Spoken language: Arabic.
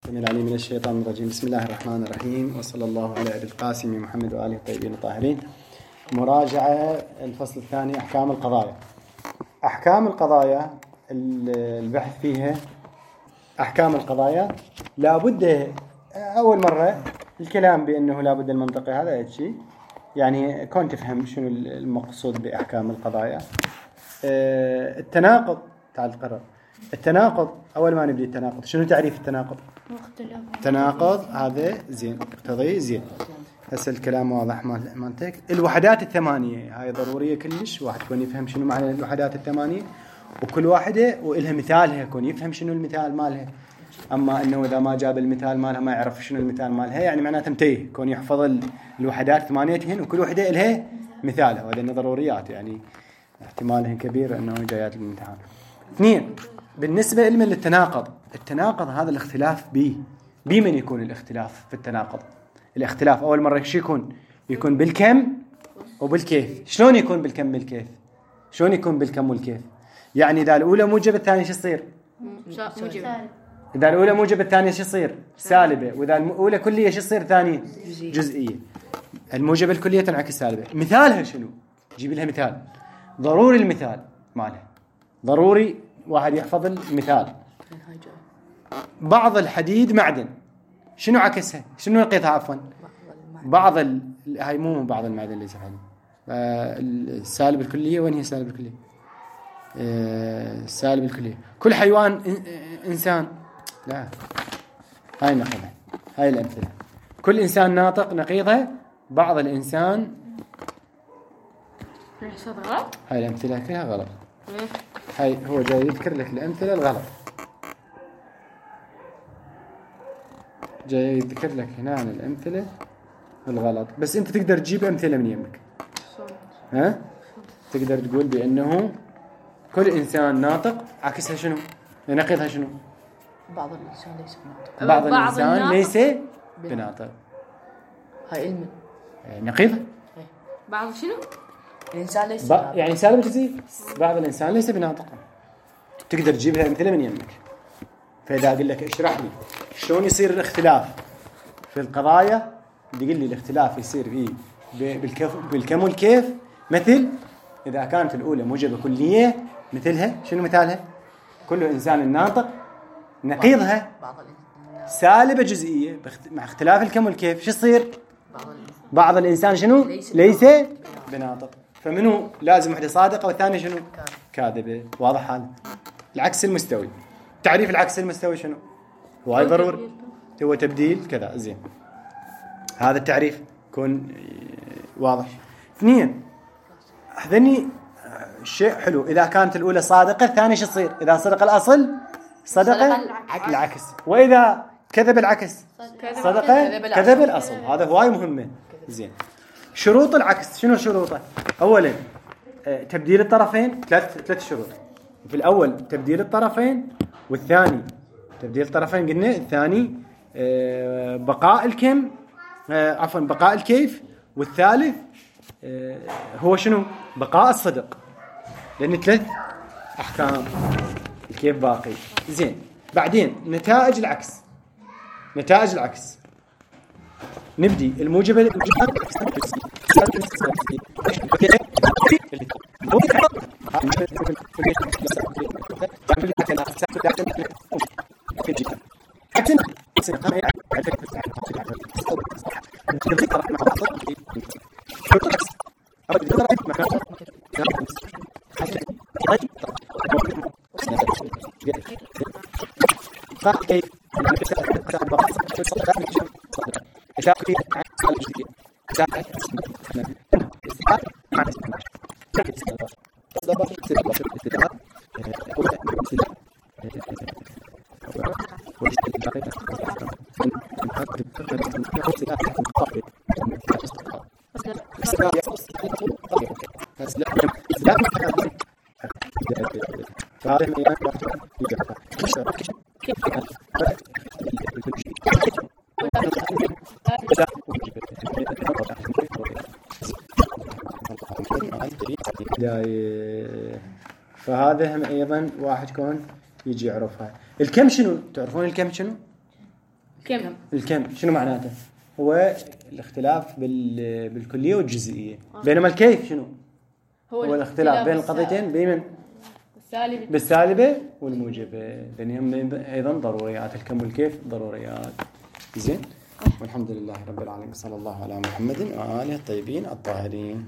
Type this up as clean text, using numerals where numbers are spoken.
السميع العليم من الشيطان الرجيم. بسم الله الرحمن الرحيم، وصلى الله على أبي القاسم محمد وآله الطيبين الطاهرين. مراجعة الفصل الثاني، أحكام القضايا. أحكام القضايا البحث فيها أحكام القضايا لابد أول مرة الكلام بأنه لابد المنطقة، هذا شيء يعني كون تفهم شنو المقصود بأحكام القضايا. التناقض، تعال قرر التناقض. أول ما نبدأ التناقض، شنو تعريف التناقض؟ تناقض هذا زين، مقتضي زين. هسه الكلام واضح مالتك. الوحدات الثمانية هاي ضرورية كلش، واحد يكون يفهم شنو معنى الوحدات الثمانية، وكل واحدة وإلها مثالها، يكون يفهم شنو المثال مالها. أما إنه إذا ما جاب المثال مالها ما يعرف شنو المثال مالها، يعني معناته متيه، يكون يحفظ الوحدات ثمانيتهن وكل وحدة إلها مثالها، وهذا ضروريات يعني احتمالهن كبير أنه جايات الامتحان. اثنين، بالنسبة لمن للتناقض، التناقض هذا الاختلاف بمن يكون الاختلاف في التناقض. الاختلاف أول مرة شو يكون بالكم وبالكيف. شلون يكون بالكم بالكيف؟ شلون يكون بالكم والكيف؟ يعني إذا الأولى موجب الثانية شو يصير؟ موجب. إذا الأولى موجب الثانية شو يصير؟ سالبة. وإذا الأولى كلية شو يصير؟ ثانية جزئية. الموجبة الكلية تنعكس سالبة. مثالها شنو؟ جيب لها مثال. ضروري المثال مالها، ضروري واحد يحفظ المثال. بعض الحديد معدن، شنو عكسها؟ شنو نقيضها؟ عفوا بعض هاي مو بعض المعدن ليس حديد. السالب الكلية، وين هي السالب الكلية؟ السالب الكلية كل حيوان إنسان، لا هاي نقيضها. هاي الأمثلة، كل إنسان ناطق نقيضها بعض الإنسان. هاي الأمثلة كلها غلط. هاي هو جاي يذكر لك الأمثلة الغلط، جاي يذكر لك هنا عن الأمثلة الغلط. بس أنت تقدر تجيب أمثلة من يمك، ها؟ تقدر تقول بأنه كل إنسان ناطق عكسها شنو؟ نقيضها شنو؟ بعض الإنسان ليس بناطق. بعض الإنسان ليس بناطق. هاي علم نقيضها. بعض شنو؟ الإنسان ليس يعني سالب جزئي. بعض الإنسان ليس بناطق. تقدر تجيب لها أمثلة من يمك. فإذا أقول لك اشرح لي شلون يصير الاختلاف في القضايا، تقول لي الاختلاف يصير فيه بالكم والكيف. مثل إذا كانت الأولى موجبة كلية، مثلها شنو مثالها؟ كل إنسان ناطق. نقيضها سالبة جزئية مع اختلاف الكم والكيف، شو يصير؟ بعض الإنسان شنو؟ ليس بناطق. فمنه لازم واحدة صادقة والثانية شنو؟ كاذبة. واضح هذا؟ العكس المستوي. تعريف العكس المستوي شنو؟ هو ضروري، هو تبديل كذا. زين، هذا التعريف يكون واضح. اثنين، هذني شيء حلو. إذا كانت الأولى صادقة الثانية شو يصير؟ إذا صدق الأصل صدق العكس، وإذا كذب العكس صدق كذب الأصل. هذا هواي مهمة. زين، شروط العكس شنو شروطه؟ أولا تبديل الطرفين. ثلاث شروط. في الأول تبديل الطرفين، والثاني تبديل الطرفين قلنا، الثاني بقاء الكم، عفوا بقاء الكيف، والثالث هو شنو؟ بقاء الصدق. لأن ثلاث أحكام، الكيف باقي. زين، بعدين نتائج العكس. نتائج العكس نبدي الموجبة فهذا هم أيضا واحد كون يجي يعرفها. الكم شنو؟ تعرفون الكم شنو؟ كم؟ الكم شنو معناته؟ هو الاختلاف بالكلية والجزئية. بينما الكيف شنو؟ هو الاختلاف بين القضيتين بمن؟ بالسالبة والموجبة، لأنهم أيضا ضروريات. الكم والكيف ضروريات. زين. والحمد لله رب العالمين، صلى الله على محمد وآله الطيبين الطاهرين.